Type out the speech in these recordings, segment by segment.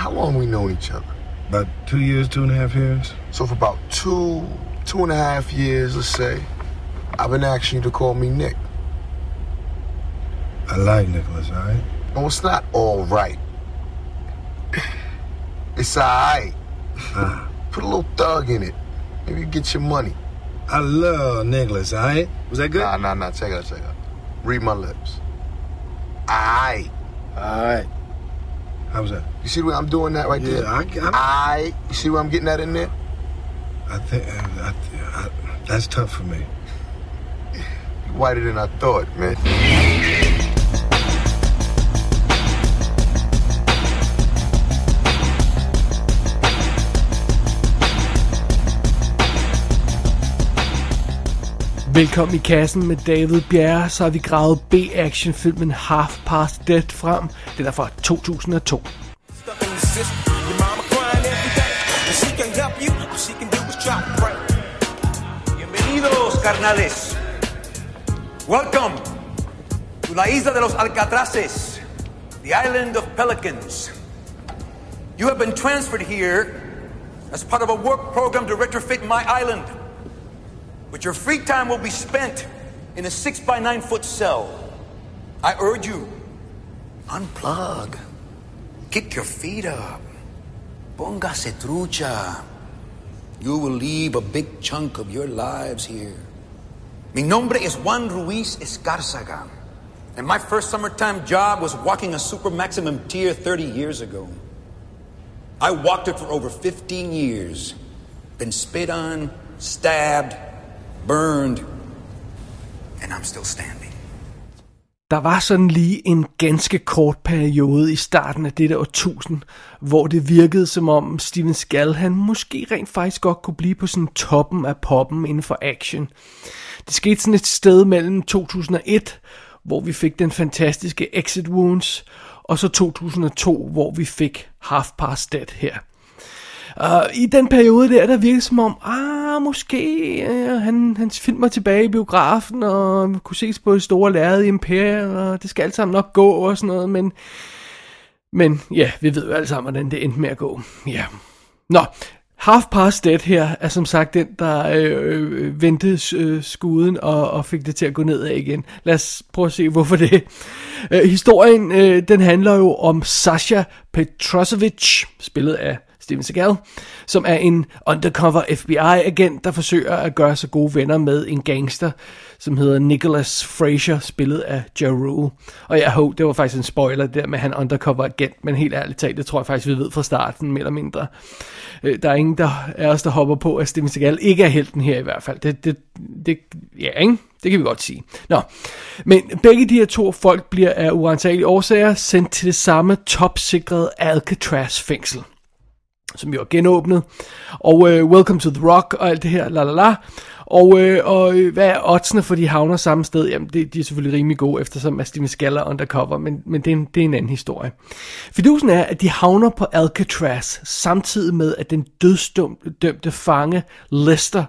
how long we known each other? About 2 years, 2.5 years. So for about 2.5 years, let's say, I've been asking you to call me Nick. I like Nicholas, all right? No, it's not all right. It's all right. Put a little thug in it. Maybe you get your money. I love Nicholas, all right? Was that good? Nah. Check it out. Read my lips. All right. How was that? You see the way I'm doing that right there? Yeah, You see where I'm getting that in there? I think that's tough for me. You're whiter than I thought, man. Velkommen i kassen med David Bjerre, så har vi gravet B-action-filmen Half Past Dead frem. Den er fra 2002. Bienvenidos, carnales. Welcome to la isla de los Alcatraces, the island of pelicans. You have been transferred here as part of a work program to retrofit my island. But your free time will be spent in a 6x9 foot cell. I urge you, unplug. Kick your feet up. Póngase trucha. You will leave a big chunk of your lives here. Mi nombre is Juan Ruiz Escárzaga. And my first summertime job was walking a super maximum tier 30 years ago. I walked it for over 15 years. Been spit on, stabbed, burned, and I'm still standing. Der var sådan lige en ganske kort periode i starten af dette årtusind, hvor det virkede som om Steven Seagal, han måske rent faktisk godt kunne blive på sådan toppen af poppen inden for action. Det skete sådan et sted mellem 2001, hvor vi fik den fantastiske Exit Wounds, og så 2002, hvor vi fik Half Past Dead her. I den periode der virkede som om, måske hans film var tilbage i biografen, og kunne ses på det store lærred i Imperiet, og det skal alt sammen nok gå og sådan noget, men ja, vi ved jo alle sammen, hvordan det endte med at gå. Ja. Nå, Half Past Dead her er som sagt den, der vendte skuden og fik det til at gå nedad igen. Lad os prøve at se, hvorfor det. Historien, den handler jo om Sasha Petrosevic, spillet af Steven Seagal, som er en undercover FBI-agent, der forsøger at gøre sig gode venner med en gangster, som hedder Nicholas Frazier, spillet af Ja Rule. Og det var faktisk en spoiler der med han undercover-agent, men helt ærligt talt, det tror jeg faktisk, vi ved fra starten, mere eller mindre. Der er ingen af os, der hopper på, at Steven Seagal ikke er helten her i hvert fald. Ja, ikke? Det kan vi godt sige. Nå, men begge de her to folk bliver af uansagelige årsager sendt til det samme topsikrede Alcatraz-fængsel, som jo er genåbnet, og Welcome to the Rock og alt det her, lalala. Og hvad er oddsene for, de havner samme sted? Jamen, de er selvfølgelig rimelig gode, eftersom Steven Seagal er undercover, men det er en anden historie. Fidusen er, at de havner på Alcatraz, samtidig med, at den dødsdømte fange Lester,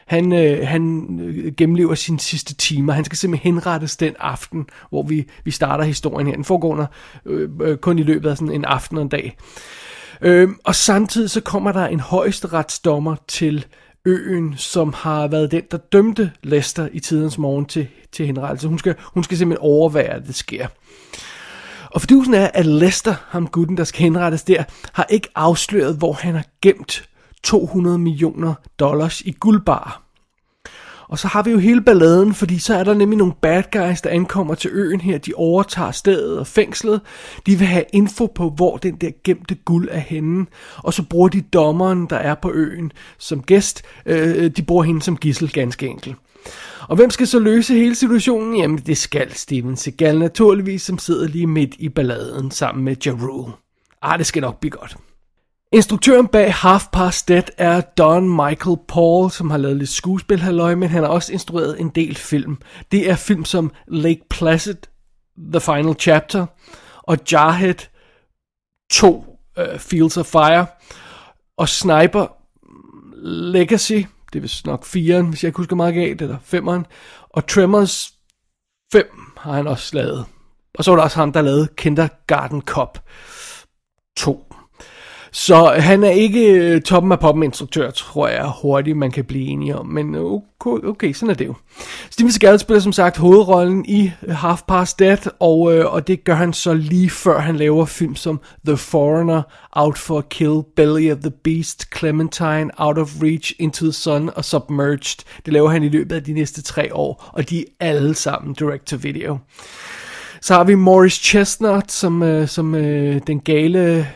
han gennemlever sine sidste timer. Han skal simpelthen henrettes den aften, hvor vi starter historien her. Den foregår kun i løbet af sådan en aften og en dag. Og samtidig så kommer der en højesteretsdommer til øen, som har været den, der dømte Lester i tidens morgen til henrettelse. Hun skal simpelthen overvære, at det sker. Og fordusen er, at Lester, ham gutten, der skal henrettes der, har ikke afsløret, hvor han har gemt $200 million i guldbar. Og så har vi jo hele balladen, fordi så er der nemlig nogle bad guys, der ankommer til øen her. De overtager stedet og fængslet. De vil have info på, hvor den der gemte guld er henne. Og så bruger de dommeren, der er på øen som gæst. De bruger hende som gidsel, ganske enkelt. Og hvem skal så løse hele situationen? Jamen det skal Steven Seagal naturligvis, som sidder lige midt i balladen sammen med Ja Rule. Det skal nok blive godt. Instruktøren bag Half Past Dead er Don Michael Paul, som har lavet lidt skuespilhalløj, men han har også instrueret en del film. Det er film som Lake Placid, The Final Chapter, og Jarhead 2, Fields of Fire, og Sniper Legacy, det er vist nok 4'eren, hvis jeg ikke husker meget galt, eller 5'eren, og Tremors 5 har han også lavet. Og så var der også ham, der lavede Kindergarten Cop 2. Så han er ikke toppen af poppen instruktør, tror jeg hurtigt man kan blive enige om. Men okay, sådan er det jo. Steven Seagal spiller som sagt hovedrollen i Half Past Dead, og det gør han så lige før han laver film som The Foreigner, Out for a Kill, Belly of the Beast, Clementine, Out of Reach, Into the Sun og Submerged. Det laver han i løbet af de næste 3 år, og de er alle sammen direct-to-video. Så har vi Morris Chestnut som den gale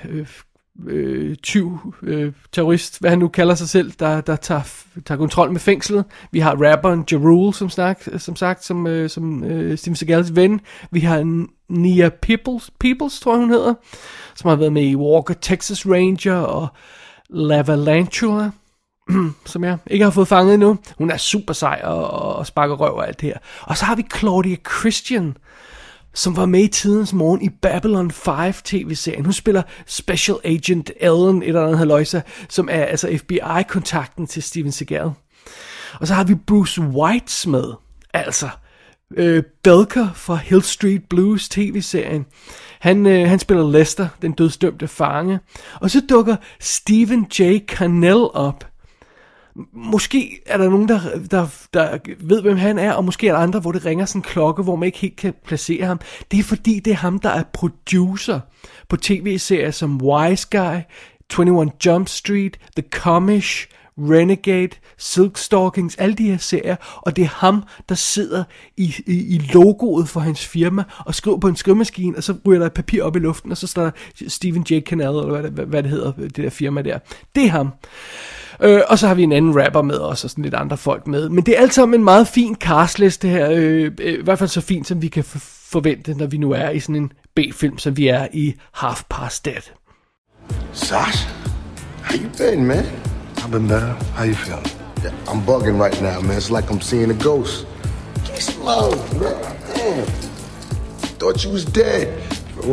terrorist, hvad han nu kalder sig selv, der tager kontrol med fængslet. Vi har rapperen Ja Rule, som sagt, som Steven Seagals ven. Vi har Nia Peoples, tror jeg hun hedder, som har været med i Walker Texas Ranger og Lavalantula, som jeg ikke har fået fanget endnu. Hun er super sej og sparker røv og alt det her. Og så har vi Claudia Christian, som var med i Tidens Morgen i Babylon 5 tv-serien. Hun spiller Special Agent Ellen, et eller andet halløjsa, som er altså FBI-kontakten til Steven Seagal. Og så har vi Bruce White med, altså Belker fra Hill Street Blues tv-serien. Han spiller Lester, den dødsdømte fange. Og så dukker Stephen J. Cannell op. Måske er der nogen, der ved, hvem han er, og måske er der andre, hvor det ringer sådan en klokke, hvor man ikke helt kan placere ham. Det er fordi, det er ham, der er producer på tv-serier som Wise Guy, 21 Jump Street, The Commish, Renegade, Silk Stockings, alle de her serier, og det er ham, der sidder i logoet for hans firma og skriver på en skrivemaskine, og så ryger der et papir op i luften, og så står der Stephen J. Cannell, eller hvad det hedder, det der firma der. Det er ham. Og så har vi en anden rapper med os, og sådan lidt andre folk med. Men det er alt sammen en meget fin castliste her, i hvert fald så fint, som vi kan forvente, når vi nu er i sådan en B-film, som vi er i Half Past Dead. Sash, how you been, man? I've been better. How you feeling? Yeah, I'm bugging right now, man. It's like I'm seeing a ghost. Give me some love, man. Damn. Thought you was dead. For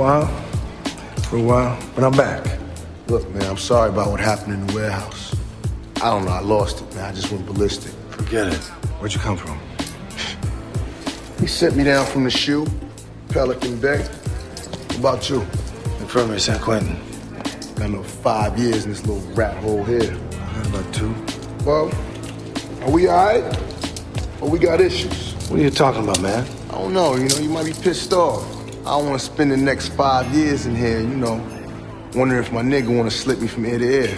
a while, but I'm back. Look, man, I'm sorry about what happened in the warehouse. I don't know, I lost it, man. I just went ballistic. Forget it. Where'd you come from? He sent me down from the shoe, Pelican Bay. What about you? Infirmary San Quentin. Got no 5 years in this little rat hole here. About 2. Well, are we alright? Or we got issues? What are you talking about, man? I don't know, you might be pissed off. I don't want to spend the next 5 years in here, wondering if my nigga want to slip me from ear to ear.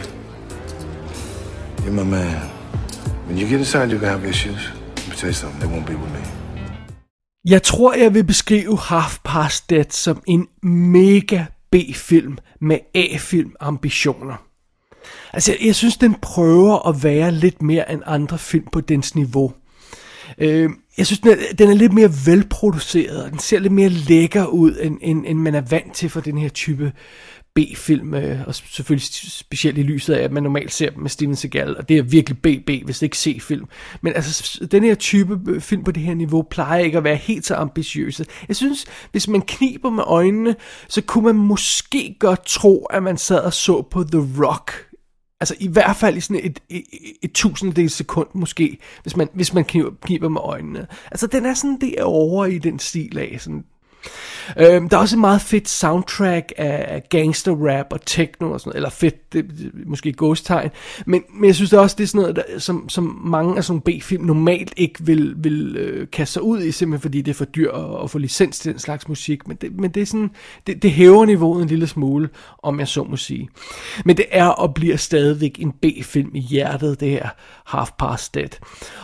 You're my man. When you get inside, you're gonna have issues. Let me tell you something, they won't be with me. Jeg tror, jeg vil beskrive Half Past Dead som en mega B-film med A-film ambitioner. Altså, jeg synes, den prøver at være lidt mere end andre film på dens niveau. Jeg synes, den er lidt mere velproduceret, og den ser lidt mere lækker ud, end man er vant til for den her type B-film, og selvfølgelig specielt i lyset af, at man normalt ser dem med Steven Seagal, og det er virkelig BB, hvis ikke C-film. Men altså, den her type film på det her niveau plejer ikke at være helt så ambitiøse. Jeg synes, hvis man kniber med øjnene, så kunne man måske godt tro, at man sad og så på The Rock. Altså i hvert fald i sådan et tusindedels sekund måske, hvis man kniber med øjnene. Altså den er sådan derovre i den stil af sådan. Der er også et meget fedt soundtrack af gangster rap og techno og sådan noget, eller fedt, det måske ghosttegn, men jeg synes også, det er sådan noget, som mange af sådan B-film normalt ikke vil kaste sig ud i, simpelthen fordi det er for dyrt at få licens til den slags musik, men det er sådan, det hæver niveauet en lille smule, om jeg så må sige. Men det er og bliver stadigvæk en B-film i hjertet, det her Half Past Dead.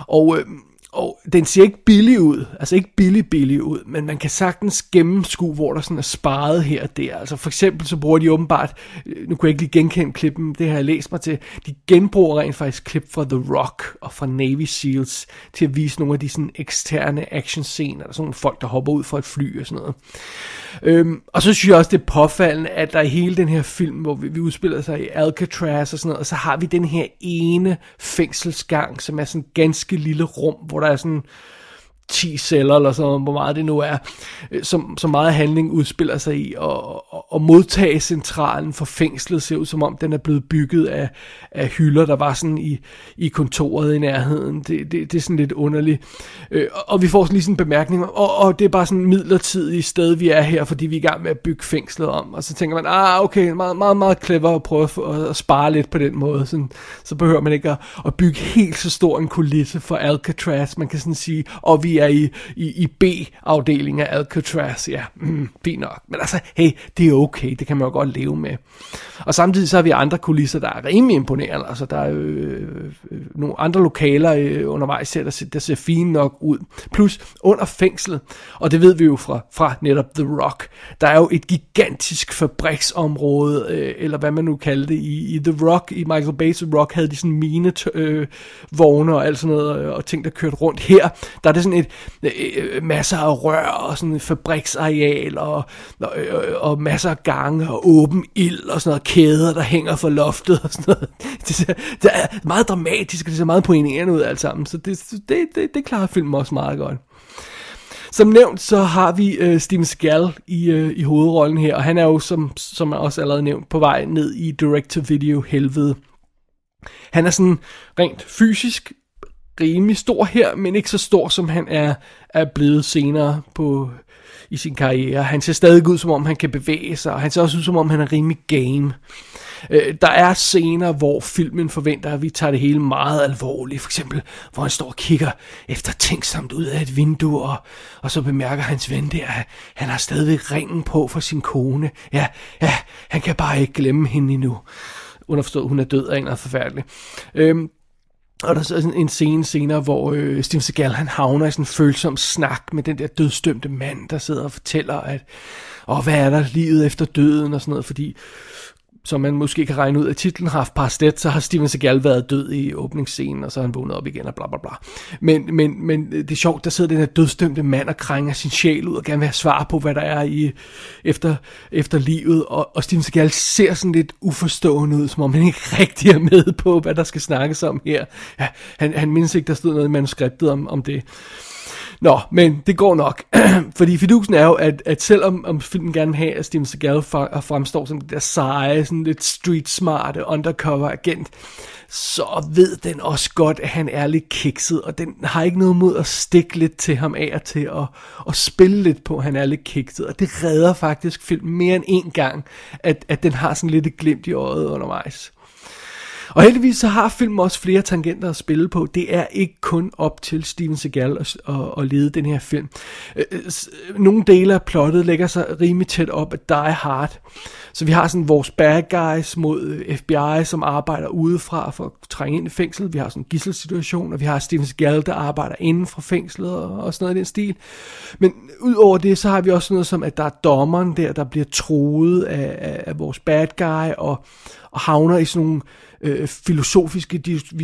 Og den ser ikke billig ud, altså ikke billig ud, men man kan sagtens gennemskue, hvor der sådan er sparet her og der. Altså for eksempel så bruger de åbenbart, nu kunne jeg ikke lige genkende klippen, det har jeg læst mig til, de genbruger rent faktisk klip fra The Rock og fra Navy Seals til at vise nogle af de sådan eksterne actionscener, der er sådan nogle folk, der hopper ud fra et fly og sådan noget. Og så synes jeg også, det er påfaldende, at der i hele den her film, hvor vi udspiller sig i Alcatraz og sådan noget, og så har vi den her ene fængselsgang, som er sådan en ganske lille rum, hvor der er sådan 10 celler, eller sådan, hvor meget det nu er, som meget handling udspiller sig i, og modtagecentralen for fængslet ser ud som om, den er blevet bygget af hylder, der var sådan i kontoret i nærheden. Det er sådan lidt underligt. Og vi får sådan lige sådan en bemærkning, og det er bare sådan et midlertidigt sted, vi er her, fordi vi er i gang med at bygge fængslet om. Og så tænker man, okay, meget, meget, meget clever at prøve at spare lidt på den måde. Sådan, så behøver man ikke at bygge helt så stor en kulisse for Alcatraz. Man kan sådan sige, og vi er i B-afdelingen af Alcatraz. Ja, fint nok. Men altså, hey, det er okay. Det kan man jo godt leve med. Og samtidig så har vi andre kulisser, der er rimelig imponerende. Altså, der er nogle andre lokaler undervejs her, der ser fine nok ud. Plus, under fængslet, og det ved vi jo fra netop The Rock, der er jo et gigantisk fabriksområde, eller hvad man nu kalder det, i The Rock, i Michael Bay's The Rock, havde de sådan minevogne og alt sådan noget, og ting, der kørte rundt. Her, der er det sådan masser af rør, og sådan et fabriksareal, og masser af gange, og åben ild, og sådan noget, kæder, der hænger fra loftet, og sådan noget. Det er meget dramatisk, og det ser meget pointerende ud alt sammen, så det klarer filmen også meget godt. Som nævnt, så har vi Steven Seagal i hovedrollen her, og han er jo, som jeg også allerede nævnt, på vej ned i direct-to-video-helvede. Han er sådan rent fysisk rimelig stor her, men ikke så stor, som han er blevet senere i sin karriere. Han ser stadig ud, som om han kan bevæge sig, og han ser også ud, som om han er rimelig game. Der er scener, hvor filmen forventer, at vi tager det hele meget alvorligt. For eksempel, hvor han står og kigger eftertænksomt ud af et vindue, og så bemærker hans ven der, at han har stadigvæk ringen på for sin kone. Ja, han kan bare ikke glemme hende endnu. Underforstået, hun er død af en eller forfærdelig. Og der er så en scene senere, hvor Steven Seagal, han havner i sådan en følsom snak med den der dødsdømte mand, der sidder og fortæller, at hvad er der livet efter døden og sådan noget, fordi som man måske kan regne ud af titlen, Half Past Dead, så har Steven Seagal været død i åbningsscenen, og så har han vågnet op igen, og bla bla bla. Men det er sjovt, der sidder den her dødsdømte mand og krænger sin sjæl ud, og gerne vil have svar på, hvad der er efter livet, og Steven Seagal ser sådan lidt uforstående ud, som om han ikke rigtig er med på, hvad der skal snakkes om her. Ja, han mindes ikke, der stod noget i manuskriptet om det. Nå, men det går nok. Fordi fidusen er jo, at selvom filmen gerne vil have, at Steven Seagal fremstår som det der seje, sådan lidt street smarte undercover agent, så ved den også godt, at han er lidt kikset, og den har ikke noget mod at stikke lidt til ham af og til, og spille lidt på, at han er lidt kikset, og det redder faktisk filmen mere end en gang, at den har sådan lidt et glimt i øjet undervejs. Og heldigvis så har filmen også flere tangenter at spille på. Det er ikke kun op til Steven Seagal at lede den her film. Nogle dele af plottet lægger sig rimelig tæt op af Die Hard. Så vi har sådan vores bad guys mod FBI, som arbejder udefra for at trænge ind i fængslet. Vi har sådan en gidselsituation, og vi har Steven Seagal, der arbejder inden for fængslet og sådan noget i den stil. Men udover det, så har vi også noget som, at der er dommeren der bliver truet af vores bad guy, og havner i sådan nogle filosofiske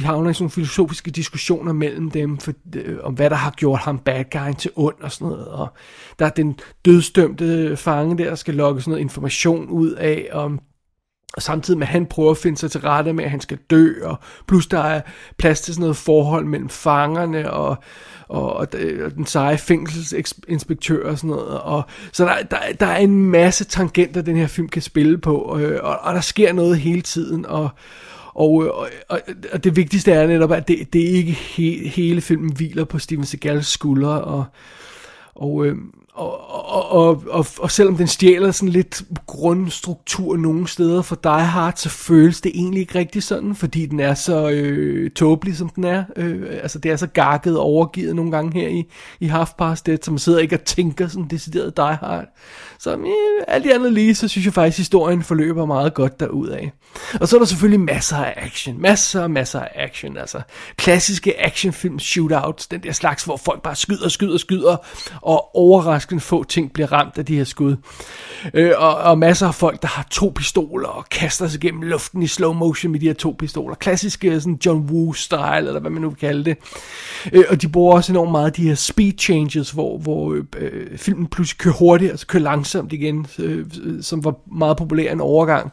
diskussioner mellem dem om hvad der har gjort ham bad guyen til ond og sådan noget, og der er den dødsdømte fange der skal lokke sådan noget information ud af, og samtidig med at han prøver at finde sig til rette med at han skal dø, og plus der er plads til sådan noget forhold mellem fangerne og den seje fængselsinspektør og sådan noget, og så der er en masse tangenter den her film kan spille på, og der sker noget hele tiden, og det vigtigste er netop, at det ikke hele filmen hviler på Steven Seagals skuldre, og selvom den stjæler sådan lidt grundstruktur nogle steder for Die Hard, så føles det egentlig ikke rigtig sådan, fordi den er så tåbelig, som den er. Altså det er så gakket og overgivet nogle gange her i Half Past Dead, så man sidder ikke og tænker sådan decideret Die Hard. Så alt i andet lige, så synes jeg faktisk, historien forløber meget godt derudaf. Og så er der selvfølgelig masser af action. Masser af action. Altså klassiske actionfilm shootouts, den der slags, hvor folk bare skyder, og overraskende få ting bliver ramt af de her skud. Og masser af folk, der har 2 pistoler og kaster sig gennem luften i slow motion med de her 2 pistoler. Klassiske sådan John Woo-style, eller hvad man nu vil kalde det. Og de bruger også enormt meget de her speed changes, hvor filmen pludselig kører hurtigt, og så kører langsomt igen, som var meget populær en overgang.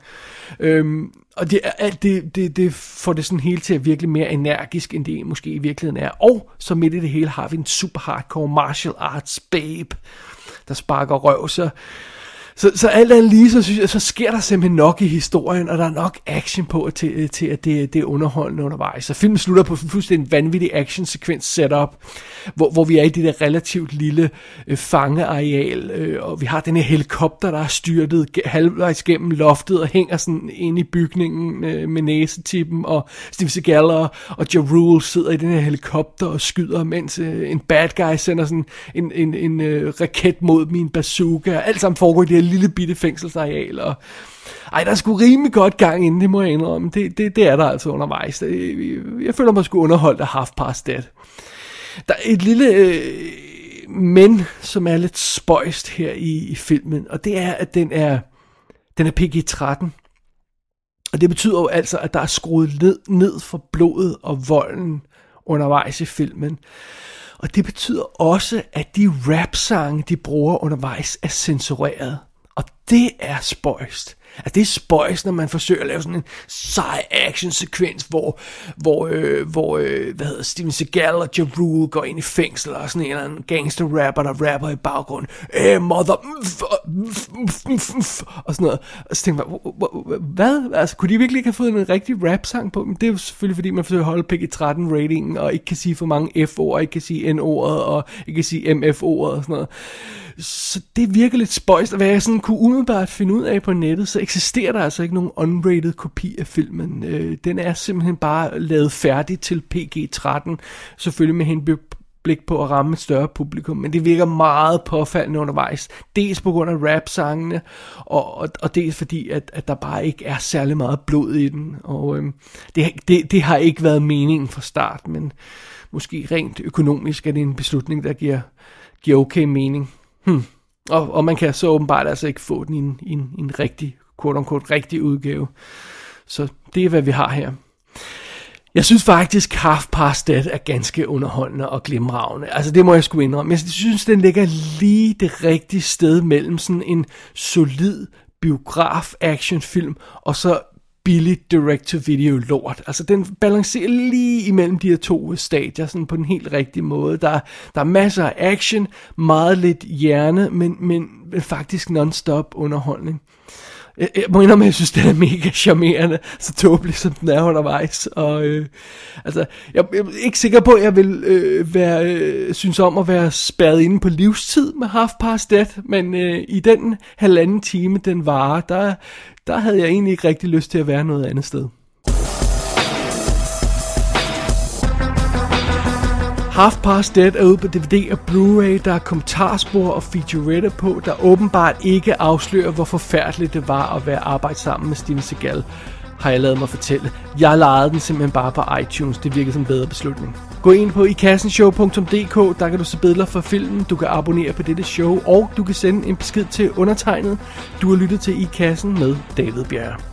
Og det får det sådan hele til at virkelig mere energisk, end det måske i virkeligheden er. Og så midt i det hele har vi en super hardcore martial arts babe, der sparker røv. Så alt andet lige, så synes jeg, så sker der simpelthen nok i historien, og der er nok action på til at det er underholdende undervejs. Så filmen slutter på fuldstændig vanvittig action-sekvens setup, hvor vi er i det der relativt lille fangeareal, og vi har den her helikopter, der er styrtet halvvejs gennem loftet og hænger sådan inde i bygningen med næsetippen, og Steven Seagal og Ja Rule sidder i den her helikopter og skyder, mens en bad guy sender sådan en raket mod min bazooka. Alt sammen foregår i det her lille bitte fængselsareal, og der er sgu rimelig godt gang inden, det må jeg indrømme. Det er der altså undervejs. Jeg føler mig sgu underholdt af Half Past Dead. Der er et lille men, som er lidt spøjst her i filmen, og det er, at den er PG-13. Og det betyder jo altså, at der er skruet ned for blodet og volden undervejs i filmen. Og det betyder også, at de rap-sange, de bruger undervejs, er censureret. Og det er spøjst. Altså det er spøjst, når man forsøger at lave sådan en sej action-sekvens, hvor Steven Seagal og Ja Rule går ind i fængsel, og sådan en eller anden gangster-rapper, der rapper i baggrunden. Mother... og sådan noget. Og så tænker man, hvad? Altså, kunne de virkelig ikke have fået en rigtig rap-sang på dem? Det er jo selvfølgelig, fordi man forsøger at holde PG-13-ratingen, og ikke kan sige for mange F-ord, ikke kan sige N-ordet, og ikke kan sige MF-ordet, og sådan noget. Så det virker lidt spøjst, og hvad jeg sådan kunne umiddelbart finde ud af på nettet, så eksisterer der altså ikke nogen unrated kopi af filmen. Den er simpelthen bare lavet færdig til PG-13, selvfølgelig med henblik på at ramme et større publikum, men det virker meget påfaldende undervejs. Dels på grund af rap-sangene, og dels fordi, at der bare ikke er særlig meget blod i den, og det har ikke været meningen fra start, men måske rent økonomisk er det en beslutning, der giver okay mening. Og man kan så åbenbart altså ikke få den i en rigtig, quote-unquote, rigtig udgave. Så det er, hvad vi har her. Jeg synes faktisk, Half Past Dead er ganske underholdende og glimragende. Altså det må jeg sgu indrømme. Jeg synes, den ligger lige det rigtige sted mellem sådan en solid biograf-actionfilm og så billig direct-to-video-lort. Altså den balancerer lige imellem de her to stadier, sådan på den helt rigtige måde. Der er masser af action, meget lidt hjerne, men faktisk non-stop underholdning. Jeg må indrømme, at jeg synes, den er mega charmerende, så tåbelig som den er undervejs. Og altså, jeg er ikke sikker på, at jeg vil synes om at være spærret inde på livstid med Half Past Dead, men i den halvanden time, den varer, der havde jeg egentlig ikke rigtig lyst til at være noget andet sted. Half Past Dead er ude på DVD og Blu-ray, der er kommentarspor og featurette på, der åbenbart ikke afslører, hvor forfærdeligt det var at være arbejde sammen med Steven Seagal, har jeg lavet mig fortælle. Jeg lejede den simpelthen bare på iTunes, det virker som en bedre beslutning. Gå ind på ikassenshow.dk, der kan du se billeder fra filmen, du kan abonnere på dette show, og du kan sende en besked til undertegnet. Du har lyttet til I Kassen med David Bjerre.